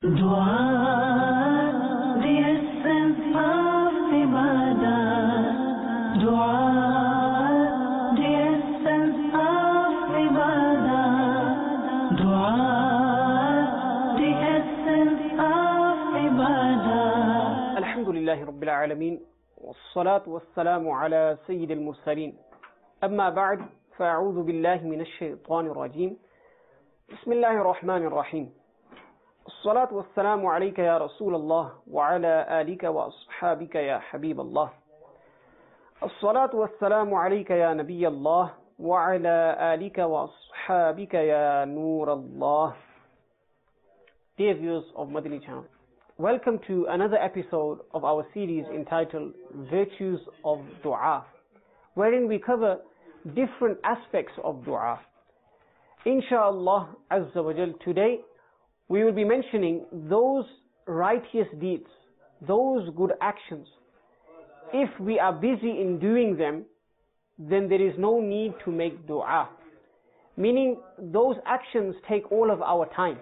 Dua, the essence of ibadah. Dua, the essence of ibadah. Dua, the essence of ibadah. Alhamdulillahi Rabbil Alameen. والصلاة والسلام على سيد المرسلين. أما بعد فأعوذ بالله من الشيطان الرجيم. بسم الله الرحمن الرحيم. الصلاة والسلام عليك يا رسول الله وعلى آلك وأصحابك يا حبيب الله. الصلاة والسلام عليك يا نبي الله وعلى آلك وأصحابك يا نور الله. Dear viewers of Madani Channel, welcome to another episode of our series entitled Virtues of Dua, wherein we cover different aspects of dua. Insha'Allah Azza wa Jal, today we will be mentioning those righteous deeds, those good actions. If we are busy in doing them, then there is no need to make dua. Meaning those actions take all of our time.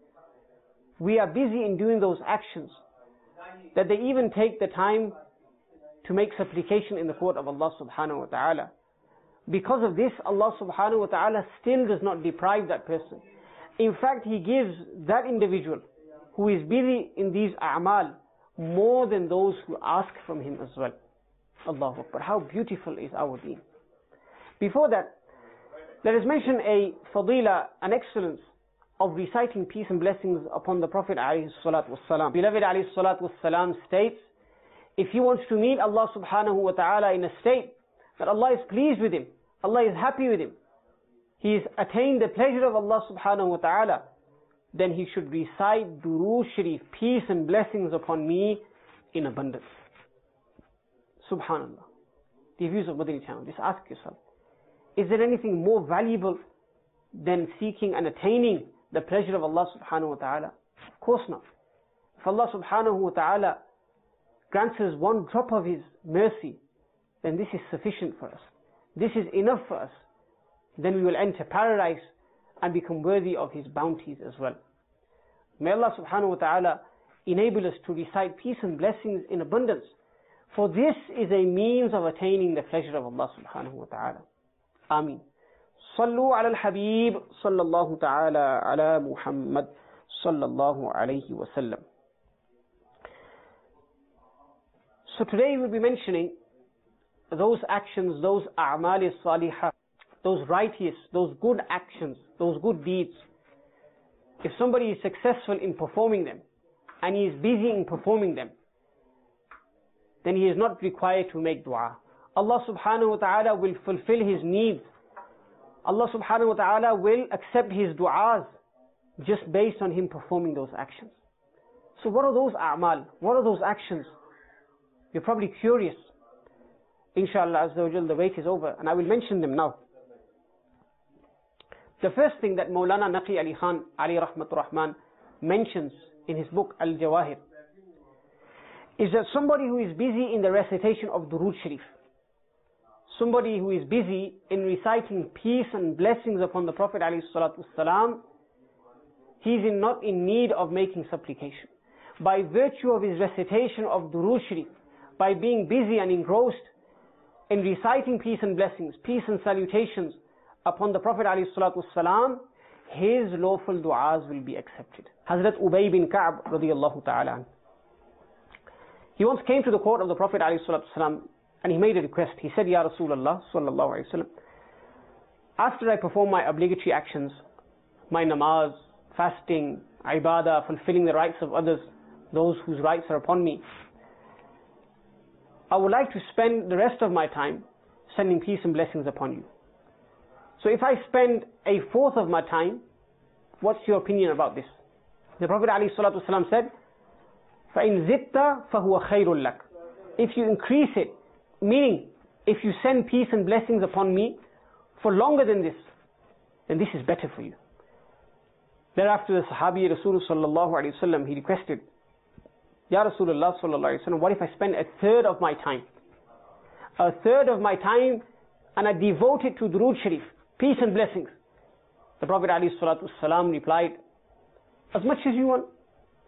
We are busy in doing those actions that they even take the time to make supplication in the court of Allah subhanahu wa ta'ala. Because of this, Allah subhanahu wa ta'ala still does not deprive that person. In fact, He gives that individual who is busy in these a'mal more than those who ask from Him as well. Allahu Akbar. How beautiful is our deen. Before that, let us mention a fadila, an excellence of reciting peace and blessings upon the Prophet alayhi salatu wassalam. Beloved alayhi salatu wassalam states, if he wants to meet Allah subhanahu wa ta'ala in a state that Allah is pleased with him, Allah is happy with him, he has attained the pleasure of Allah subhanahu wa ta'ala, then he should recite Durood Sharif, peace and blessings upon me in abundance. Subhanallah. The views of Madani Channel, just ask yourself, is there anything more valuable than seeking and attaining the pleasure of Allah subhanahu wa ta'ala? Of course not. If Allah subhanahu wa ta'ala grants us one drop of His mercy, then this is sufficient for us. This is enough for us. Then we will enter paradise and become worthy of His bounties as well. May Allah subhanahu wa ta'ala enable us to recite peace and blessings in abundance, for this is a means of attaining the pleasure of Allah subhanahu wa ta'ala. Ameen. صلوا على الحبيب صلى الله تعالى على محمد صلى الله عليه وسلم. So today we'll be mentioning those actions, those a'mal salihah, those righteous, those good actions, those good deeds. If somebody is successful in performing them and he is busy in performing them, then he is not required to make dua. Allah subhanahu wa ta'ala will fulfill his needs. Allah subhanahu wa ta'ala will accept his du'as just based on him performing those actions. So what are those a'mal? What are those actions? You're probably curious. Inshallah Azza wa Jal, the wait is over and I will mention them now. The first thing that Maulana Naqi Ali Khan Ali Rahmatur Rahman mentions in his book Al-Jawahir is that somebody who is busy in the recitation of Durood Sharif, somebody who is busy in reciting peace and blessings upon the Prophet ﷺ, he is not in need of making supplication. By virtue of his recitation of Durood Sharif, by being busy and engrossed in reciting peace and blessings, peace and salutations upon the Prophet ﷺ, his lawful du'as will be accepted. Hazrat Ubay bin Ka'b radiyallahu ta'ala anhu, he once came to the court of the Prophet ﷺ and he made a request. He said, Ya Rasulullah sallallahu alayhi wa sallam, after I perform my obligatory actions, my namaz, fasting, ibadah, fulfilling the rights of others, those whose rights are upon me, I would like to spend the rest of my time sending peace and blessings upon you. So if I spend a fourth of my time, what's your opinion about this? The Prophet ﷺ said, فَإِن زِدْتَ فَهُوَ خَيْرٌ لَكَ. If you increase it, meaning if you send peace and blessings upon me for longer than this, then this is better for you. Thereafter the Sahabi Rasulullah sallallahu alayhi wa sallam, he requested, Ya Rasulullah sallallahu alayhi wa sallam, what if I spend a third of my time? A third of my time and I devote it to Durood Sharif, peace and blessings. The Prophet ﷺ replied, as much as you want.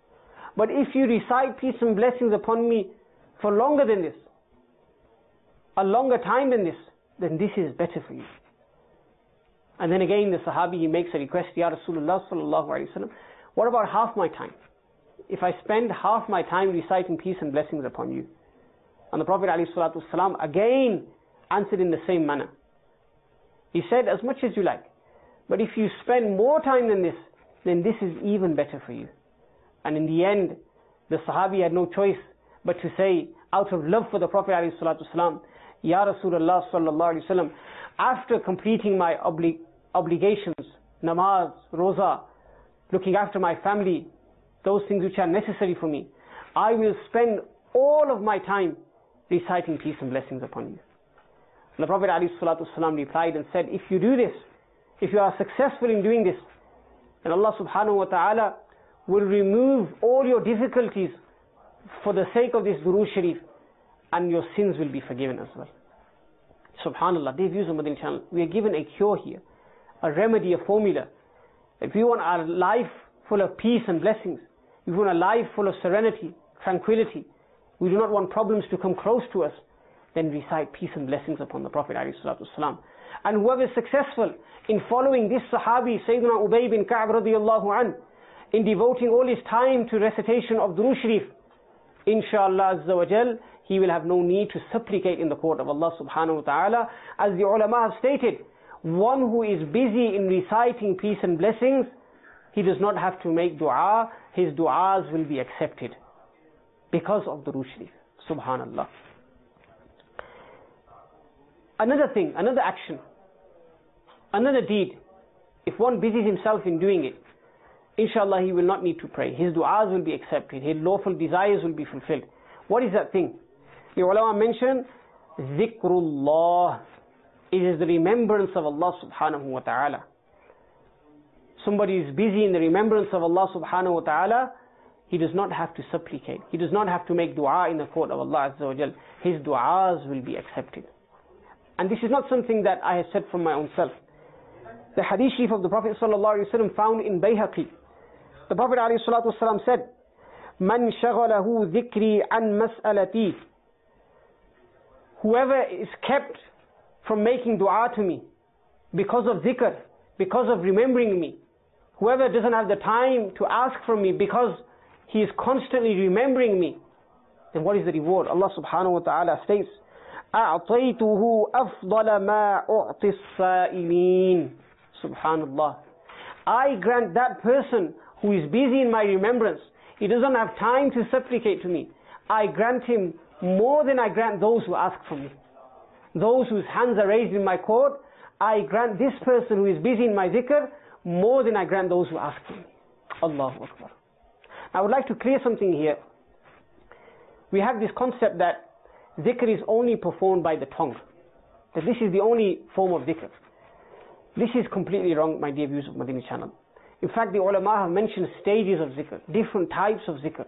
But if you recite peace and blessings upon me for longer than this, a longer time than this, then this is better for you. And then again the Sahabi, he makes a request, Ya Rasulullah sallallahu alayhi wa sallam, what about half my time? If I spend half my time reciting peace and blessings upon you. And the Prophet alayhi salatu wasalam again answered in the same manner. He said, as much as you like. But if you spend more time than this, then this is even better for you. And in the end, the Sahabi had no choice but to say, out of love for the Prophet ﷺ, Ya Rasulullah sallallahu alayhi wa sallam, after completing my obligations, namaz, roza, looking after my family, those things which are necessary for me, I will spend all of my time reciting peace and blessings upon you. And the Prophet ﷺ replied and said, if you do this, if you are successful in doing this, then Allah subhanahu wa ta'ala will remove all your difficulties for the sake of this Durood Sharif, and your sins will be forgiven as well. Subhanallah, dear viewers of Madani channel, we are given a cure here, a remedy, a formula. If we want our life full of peace and blessings, if we want a life full of serenity, tranquility, we do not want problems to come close to us, then recite peace and blessings upon the Prophet ﷺ. And whoever is successful in following this Sahabi, Sayyidina Ubay bin Ka'b radiyallahu an, in devoting all his time to recitation of Durood Sharif, inshallah azza wa jal, he will have no need to supplicate in the court of Allah subhanahu wa ta'ala. As the ulama have stated, one who is busy in reciting peace and blessings, he does not have to make dua, his du'as will be accepted because of Durood Sharif. Subhanallah. Another thing, another action, another deed, if one busies himself in doing it, inshallah he will not need to pray. His du'as will be accepted. His lawful desires will be fulfilled. What is that thing? The ulama mention, Zikrullah. It is the remembrance of Allah subhanahu wa ta'ala. Somebody is busy in the remembrance of Allah subhanahu wa ta'ala, he does not have to supplicate. He does not have to make dua in the court of Allah azza wa jal. His du'as will be accepted. And this is not something that I have said from my own self. The hadith sharif of the Prophet sallallahu alaihi wasallam found in Bayhaqi. The Prophet alayhi salatu wasallam said, Man shaghalahu dhikri an mas'alati. Whoever is kept from making dua to me because of dhikr, because of remembering me, whoever doesn't have the time to ask from me because he is constantly remembering me, then what is the reward? Allah subhanahu wa ta'ala states, أعطيته أفضل ما أعطي السائلين. Subhanallah. I grant that person who is busy in my remembrance, he doesn't have time to supplicate to me, I grant him more than I grant those who ask from me. Those whose hands are raised in my court, I grant this person who is busy in my dhikr more than I grant those who ask from me. Allahu Akbar. I would like to clear something here. We have this concept that dhikr is only performed by the tongue, that this is the only form of dhikr. This is completely wrong, my dear viewers of Madani channel. In fact, the ulama have mentioned stages of dhikr, different types of dhikr.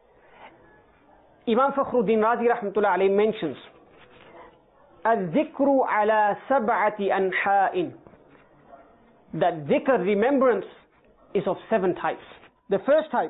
Imam Fakhruddin Razi rahmatullah alayhi mentions, الذكر على سبعة أنحاء, that dhikr, remembrance, is of 7 types. The first type,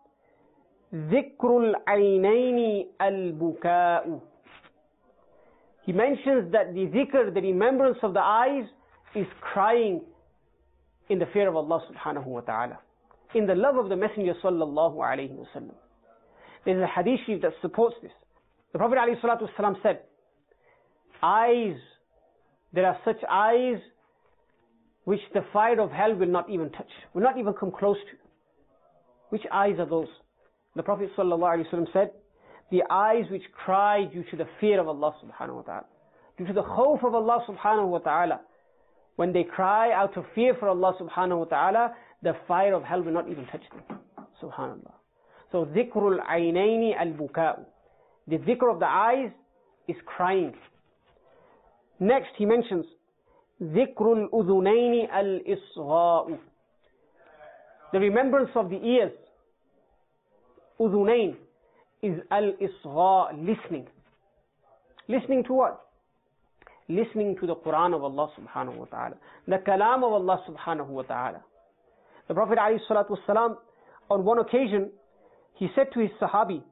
ذكر العينين البكاء. He mentions that the dhikr, the remembrance of the eyes, is crying in the fear of Allah subhanahu wa ta'ala, in the love of the Messenger sallallahu alayhi wa sallam. There is a hadith sharif that supports this. The Prophet alayhi salatu wasalam said, eyes, there are such eyes which the fire of hell will not even touch, will not even come close to. Which eyes are those? The Prophet sallallahu alayhi wa sallam said, the eyes which cry due to the fear of Allah subhanahu wa ta'ala, due to the khawf of Allah subhanahu wa ta'ala. When they cry out of fear for Allah subhanahu wa ta'ala, the fire of hell will not even touch them. Subhanallah. So dhikrul aynaini al-buka'u. The dhikr of the eyes is crying. Next he mentions dhikrul udhunaini al-isgha'u. The remembrance of the ears, udhunain, is al-isgha', listening. Listening to what? Listening to the Quran of Allah subhanahu wa ta'ala, the kalam of Allah subhanahu wa ta'ala. The Prophet alayhi salatu wasalam, on one occasion, he said to his Sahabi,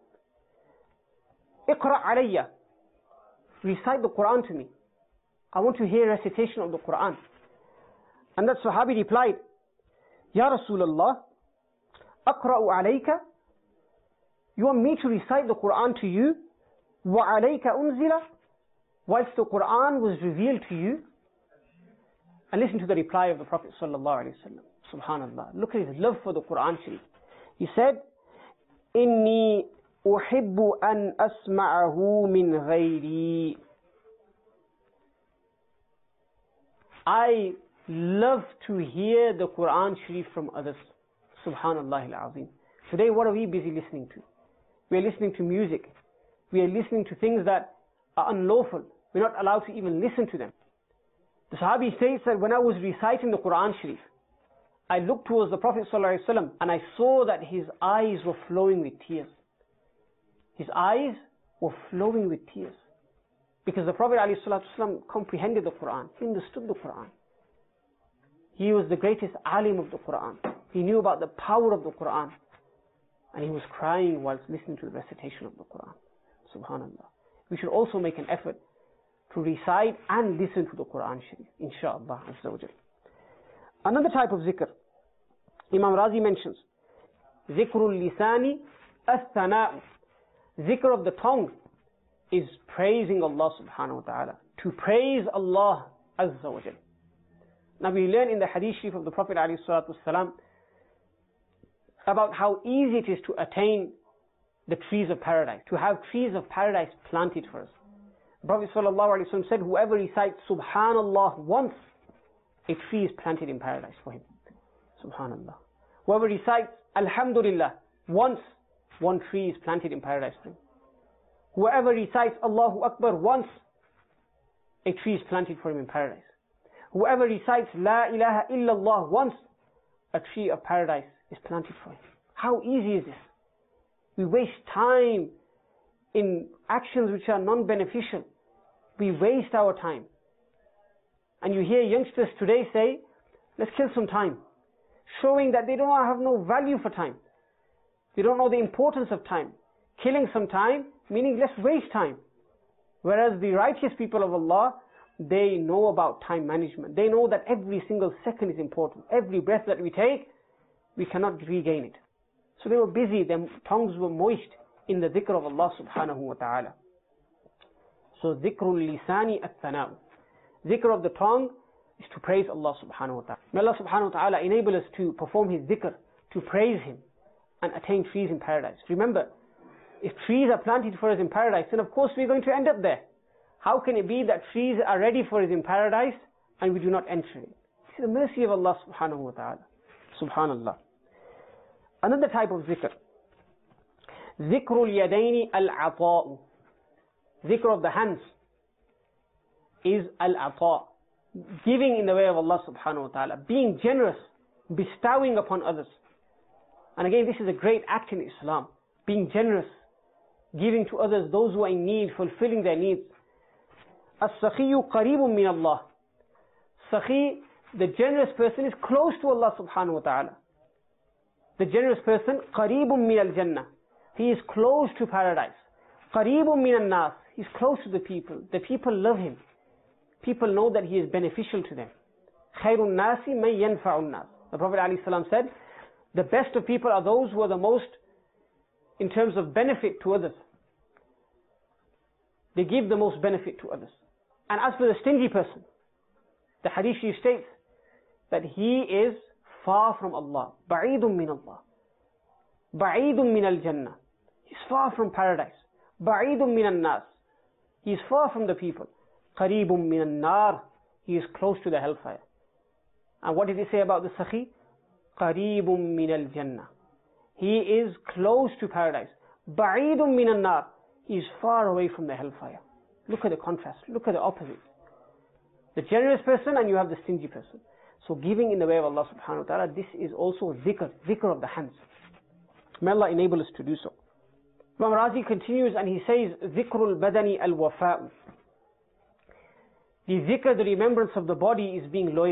Iqra alayya, recite the Quran to me. I want to hear recitation of the Quran. And that Sahabi replied, Ya Rasulullah, Aqra'u alayka, you want me to recite the Quran to you? Wa alayka unzila, whilst the Quran was revealed to you? And listen to the reply of the Prophet sallallahu alaihi wasallam. Subhanallah. Look at his love for the Quran Sharif. He said, Inni uhibbu an asma'ahu min ghayri. I love to hear the Quran Sharif from others. Subhanallah al-Azim. Today what are we busy listening to? We are listening to music. We are listening to things that are unlawful. We're not allowed to even listen to them. The Sahabi states that when I was reciting the Quran Sharif, I looked towards the Prophet ﷺ and I saw that his eyes were flowing with tears. His eyes were flowing with tears. Because the Prophet ﷺ comprehended the Quran. He understood the Quran. He was the greatest alim of the Quran. He knew about the power of the Quran. And he was crying whilst listening to the recitation of the Quran. Subhanallah. We should also make an effort to recite and listen to the Quran Sharif, inshaAllah Azza wa Jal. Another type of zikr, Imam Razi mentions, Zikrul lisani as-sana'u. Zikr of the tongue is praising Allah subhanahu wa ta'ala. To praise Allah Azza wa Jal. Now we learn in the Hadith Sharif of the Prophet alayhi salatu wasalam about how easy it is to attain the trees of paradise, to have trees of paradise planted for us. The Prophet ﷺ said, whoever recites Subhanallah once, a tree is planted in paradise for him. Subhanallah. Whoever recites Alhamdulillah once, one tree is planted in paradise for him. Whoever recites Allahu Akbar once, a tree is planted for him in paradise. Whoever recites La ilaha illallah once, a tree of paradise is planted for him. How easy is this? We waste time in actions which are non-beneficial. We waste our time. And you hear youngsters today say, let's kill some time. Showing that they don't have no value for time. They don't know the importance of time. Killing some time, meaning let's waste time. Whereas the righteous people of Allah, they know about time management. They know that every single second is important. Every breath that we take, we cannot regain it. So they were busy, their tongues were moist in the dhikr of Allah subhanahu wa ta'ala. So dhikrul lisani at-thana'u. Dhikr of the tongue is to praise Allah subhanahu wa ta'ala. May Allah subhanahu wa ta'ala enable us to perform His dhikr, to praise Him and attain trees in paradise. Remember, if trees are planted for us in paradise, then of course we're going to end up there. How can it be that trees are ready for us in paradise and we do not enter it? This is the mercy of Allah subhanahu wa ta'ala. Subhanallah. Another type of zikr. Zikrul yadaini al-ata'u. Zikr of the hands is al-ata'. Giving in the way of Allah subhanahu wa ta'ala. Being generous. Bestowing upon others. And again, this is a great act in Islam. Being generous. Giving to others, those who are in need, fulfilling their needs. As-sakhiyu qareebun min Allah. Sakhi, the generous person, is close to Allah subhanahu wa ta'ala. The generous person, qareebun min al-jannah. He is close to paradise. Qareebun min al-nas. He is close to the people. The people love him. People know that he is beneficial to them. Khairun nasi man yanfa'un nas. The Prophet ﷺ said, the best of people are those who are the most in terms of benefit to others. They give the most benefit to others. And as for the stingy person, the hadith states that he is far from Allah. Ba'idun min Allah. Ba'idun min al-jannah. He's far from paradise. Ba'idun min al-nas. He is far from the people. Qareebun min al-nar. He is close to the hellfire. And what did he say about the Sakhi? Qareebun min al-jannah. He is close to paradise. Ba'idun min al-nar. He is far away from the hellfire. Look at the contrast. Look at the opposite. The generous person and you have the stingy person. So giving in the way of Allah subhanahu wa ta'ala, this is also dhikr of the hands. May Allah enable us to do so. Imam Razi continues and he says, Dhikrul badani al-wafa'u. The dhikr, the remembrance of the body is being loyal.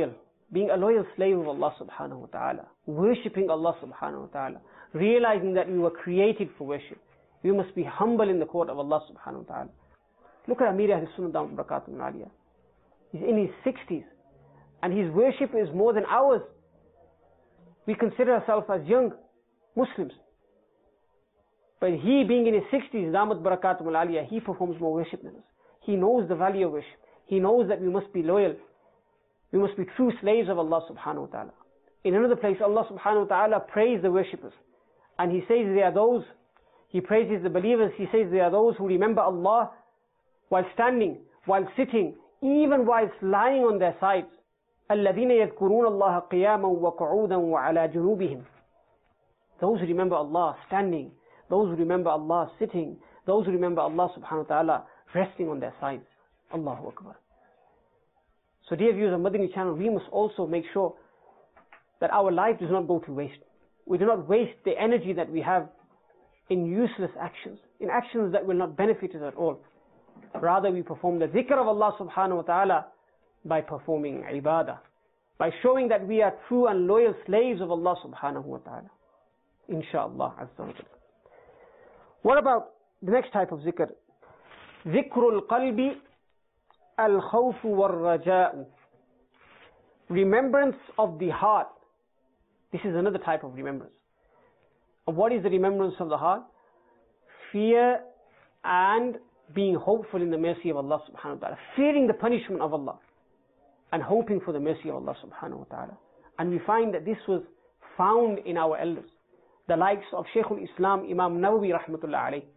being a loyal slave of Allah subhanahu wa ta'ala, worshipping Allah subhanahu wa ta'ala, realizing that we were created for worship. We must be humble in the court of Allah subhanahu wa ta'ala. Look at Amir Ahlus Sunnah Damat Barakatuhum Aliyah. He's in his 60s and his worship is more than ours. We consider ourselves as young Muslims. But he, being in his 60s, Damat Barakatuhum Aliyah, he performs more worship than us. He knows the value of worship. He knows that we must be loyal. We must be true slaves of Allah subhanahu wa ta'ala. In another place, Allah subhanahu wa ta'ala praised the worshippers. And He says they are those, He praises the believers, He says they are those who remember Allah while standing, while sitting, even whilst lying on their sides. الَّذِينَ يَذْكُرُونَ اللَّهَ قِيَامًا وَقُعُودًا وَعَلَى جُنُوبِهِمْ. Those who remember Allah standing, those who remember Allah sitting, those who remember Allah subhanahu wa ta'ala resting on their sides. Allahu Akbar. So dear viewers of Madani channel, we must also make sure that our life does not go to waste. We do not waste the energy that we have in useless actions, in actions that will not benefit us at all. Rather, we perform the dhikr of Allah subhanahu wa ta'ala by performing ibadah, by showing that we are true and loyal slaves of Allah subhanahu wa ta'ala. Insha'Allah azza wa jalla. What about the next type of zikr? Dhikrul qalbi al-khawfu wal-raja'u. Remembrance of the heart. This is another type of remembrance. And what is the remembrance of the heart? Fear and being hopeful in the mercy of Allah subhanahu wa ta'ala. Fearing the punishment of Allah and hoping for the mercy of Allah subhanahu wa ta'ala. And we find that this was found in our elders, the likes of Shaykhul Islam Imam Nawawi rahmatullah alayh.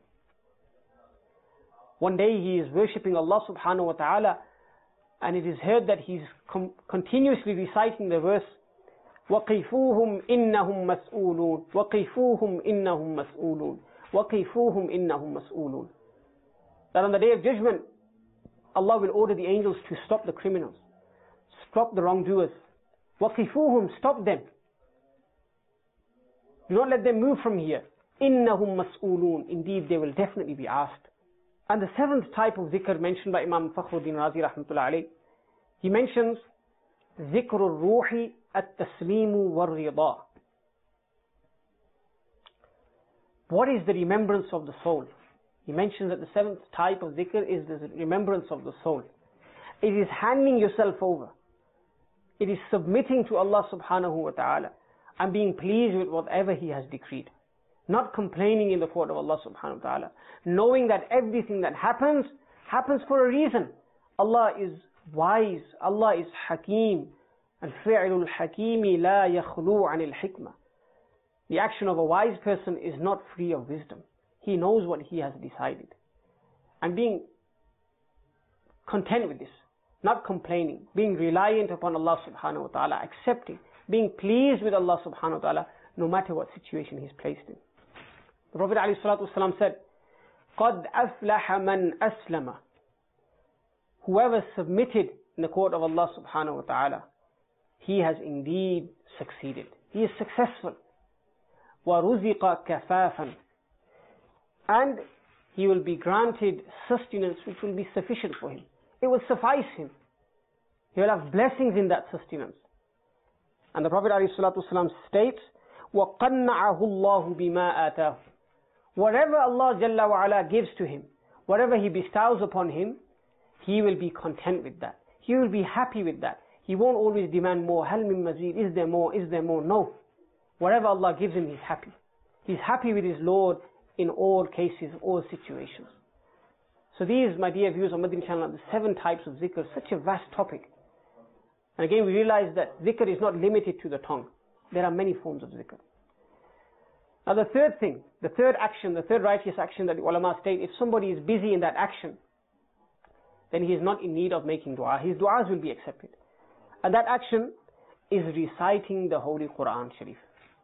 One day he is worshipping Allah subhanahu wa ta'ala, and it is heard that he is continuously reciting the verse, وَقِفُوهُمْ إِنَّهُمْ مَسْئُولُونَ وَقِفُوهُمْ إِنَّهُمْ مَسْئُولُونَ وَقِفُوهُمْ إِنَّهُمْ مَسْئُولُونَ. That on the day of judgment, Allah will order the angels to stop the criminals, stop the wrongdoers. وَقِفُوهُمْ, stop them. Do not let them move from here. إِنَّهُمْ مَسْئُولُونَ, indeed they will definitely be asked. And the seventh type of dhikr mentioned by Imam Fakhruddin Razi rahmatullah alayh, he mentions ذِكْرُ الرُّوحِ التَّسْلِيمُ وَالرِّضَى. What is the remembrance of the soul? He mentions that the seventh type of dhikr is the remembrance of the soul. It is handing yourself over. It is submitting to Allah subhanahu wa ta'ala and being pleased with whatever He has decreed. Not complaining in the court of Allah subhanahu wa ta'ala. Knowing that everything that happens, happens for a reason. Allah is wise. Allah is Hakim. And فِعْلُ الْحَكِيمِ لَا يَخْلُو عَنِ الْحِكْمَةِ. The action of a wise person is not free of wisdom. He knows what he has decided. And being content with this. Not complaining. Being reliant upon Allah subhanahu wa ta'ala. Accepting. Being pleased with Allah subhanahu wa ta'ala no matter what situation he's placed in. The Prophet ﷺ said, قَدْ أَفْلَحَ مَنْ أَسْلَمَ. Whoever submitted in the court of Allah subhanahu wa ta'ala, he has indeed succeeded. He is successful. وَرُزِقَ كَفَافًا. And he will be granted sustenance which will be sufficient for him. It will suffice him. He will have blessings in that sustenance. And the Prophet ﷺ states, وَقَنَّعَهُ اللَّهُ بِمَا آتَاهُ. Whatever Allah Jalla wa Ala gives to him, whatever He bestows upon him, he will be content with that. He will be happy with that. He won't always demand more. هَلْ مِن مَزِيدٍ, is there more, is there more? No. Whatever Allah gives him, he's happy. He's happy with his Lord in all cases, all situations. So these, my dear viewers on Madani channel, are the 7 types of zikr, such a vast topic. And again, we realize that zikr is not limited to the tongue. There are many forms of zikr. Now the third thing, the third action, the third righteous action that the ulama state, if somebody is busy in that action, then he is not in need of making dua. His du'as will be accepted. And that action is reciting the Holy Quran Sharif.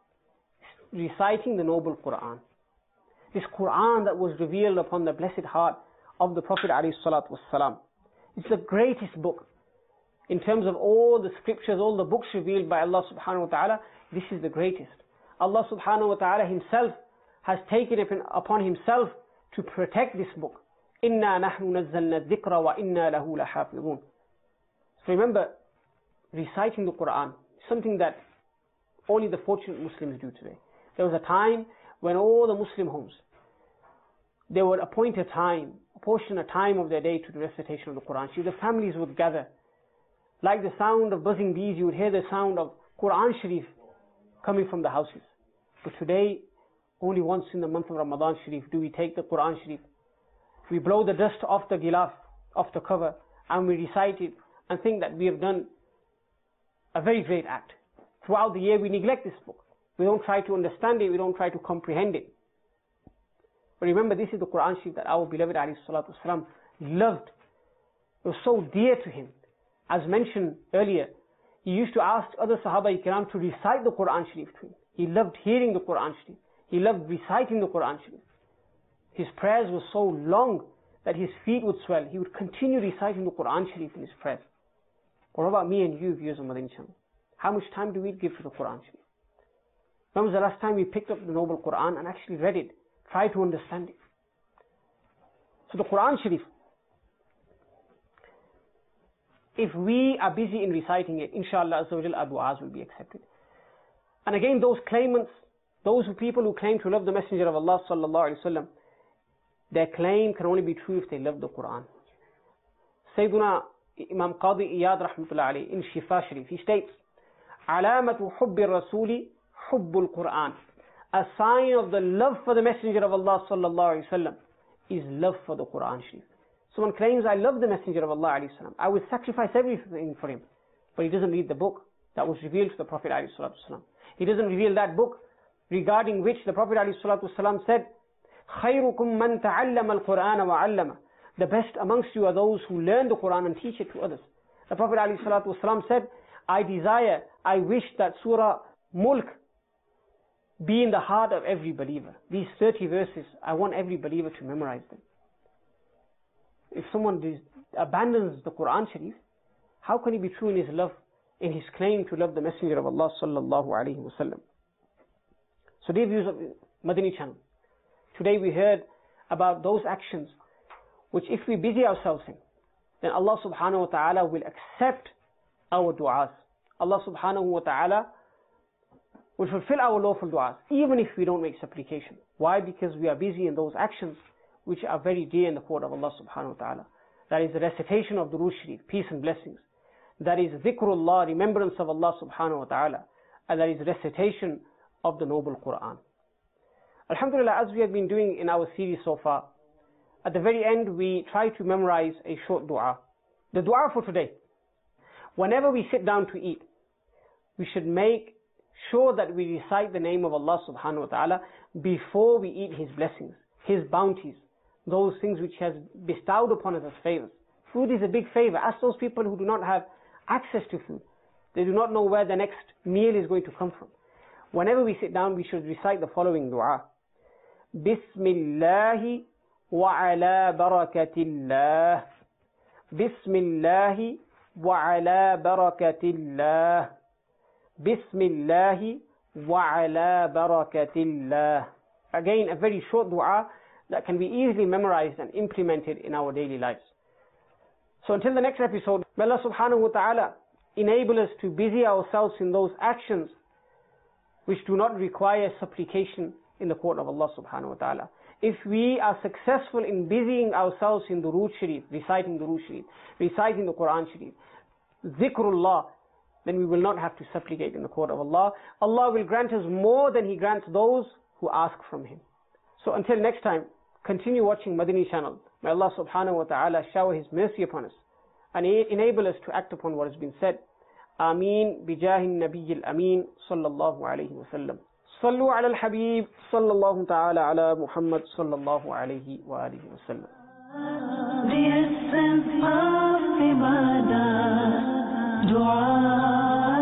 Reciting the noble Quran. This Quran that was revealed upon the blessed heart of the Prophet ﷺ. It's the greatest book. In terms of all the scriptures, all the books revealed by Allah subhanahu wa ta'ala, this is the greatest. Allah subhanahu wa ta'ala Himself has taken it upon Himself to protect this book. إِنَّا نَحْنُ نَزَّلْنَا الذِّكْرَ وَإِنَّا لَهُ لَحَافِظُونَ. So remember, reciting the Quran, something that only the fortunate Muslims do today. There was a time when all the Muslim homes, they would appoint a time, apportion a time of their day to the recitation of the Quran. The families would gather. Like the sound of buzzing bees, you would hear the sound of Quran Sharif coming from the houses. But today, only once in the month of Ramadan Sharif do we take the Quran Sharif. We blow the dust off the gilaf, off the cover, and we recite it and think that we have done a very great act. Throughout the year we neglect this book. We don't try to understand it, we don't try to comprehend it. But remember, this is the Quran Sharif that our beloved alayhi salatu wasalam loved. It was so dear to him. As mentioned earlier, he used to ask other Sahaba Ikram to recite the Quran Sharif to him. He loved hearing the Quran Sharif. He loved reciting the Quran Sharif. His prayers were so long that his feet would swell. He would continue reciting the Quran Sharif in his prayers. What about me and you, viewers of Madani Channel? How much time do we give to the Quran Sharif? When was the last time we picked up the Noble Quran and actually read it, tried to understand it? So the Quran Sharif, if we are busy in reciting it, inshallah azza wa jal, our du'as will be accepted. And again, those claimants, people who claim to love the Messenger of Allah sallallahu alaihi wasallam, their claim can only be true if they love the Quran. Sayyiduna Imam Qadi Iyad rahmatullah alayhi in Shifa Sharif, he states, Alamatu hubbi rasuli hubbul Quran. A sign of the love for the Messenger of Allah sallallahu alaihi wasallam is love for the Quran Sharif. Someone claims, I love the Messenger of Allah alayhi salam, I will sacrifice everything for him, but he doesn't read the book that was revealed to the Prophet alayhi salatu wasalam. He doesn't reveal that book regarding which the Prophet alayhi salatu wasalam said, خَيْرُكُمْ مَنْ تَعَلَّمَ الْقُرْآنَ وَعَلَّمَ. The best amongst you are those who learn the Quran and teach it to others. The Prophet alayhi salatu wasalam said, I wish that Surah Mulk be in the heart of every believer. These 30 verses, I want every believer to memorize them. If someone abandons the Quran Sharif, how can he be true in his love, in his claim to love the Messenger of Allah sallallahu alaihi wasallam? So dear viewers of Madani Channel, today we heard about those actions which if we busy ourselves in, then Allah subhanahu wa ta'ala will accept our du'as. Allah subhanahu wa ta'ala will fulfill our lawful du'as, even if we don't make supplication. Why? Because we are busy in those actions which are very dear in the court of Allah subhanahu wa ta'ala. That is the recitation of Durood Sharif, peace and blessings. That is dhikrullah, remembrance of Allah subhanahu wa ta'ala. And that is recitation of the Noble Quran. Alhamdulillah, as we have been doing in our series so far, at the very end we try to memorize a short dua. The dua for today. Whenever we sit down to eat, we should make sure that we recite the name of Allah subhanahu wa ta'ala before we eat His blessings, His bounties, those things which He has bestowed upon us as favors. Food is a big favor. Ask those people who do not have access to food. They do not know where the next meal is going to come from. Whenever we sit down, we should recite the following dua. Bismillahi wa ala barakatillah. Bismillahi wa ala barakatillah. Bismillahi wa ala barakatillah. Again, a very short dua that can be easily memorized and implemented in our daily lives. So until the next episode, may Allah subhanahu wa ta'ala enable us to busy ourselves in those actions which do not require supplication in the court of Allah subhanahu wa ta'ala. If we are successful in busying ourselves in Durood Sharif, reciting Durood Sharif, reciting the Quran Sharif, dhikrullah, then we will not have to supplicate in the court of Allah. Allah will grant us more than He grants those who ask from Him. So until next time, continue watching Madani Channel. May Allah subhanahu wa ta'ala shower His mercy upon us and enable us to act upon what has been said. Ameen bijahin nabiyil ameen sallallahu alayhi wa sallam. Sallu ala al-habib sallallahu ta'ala ala Muhammad sallallahu alayhi wa alihi wa sallam. The essence of ibadah, dua.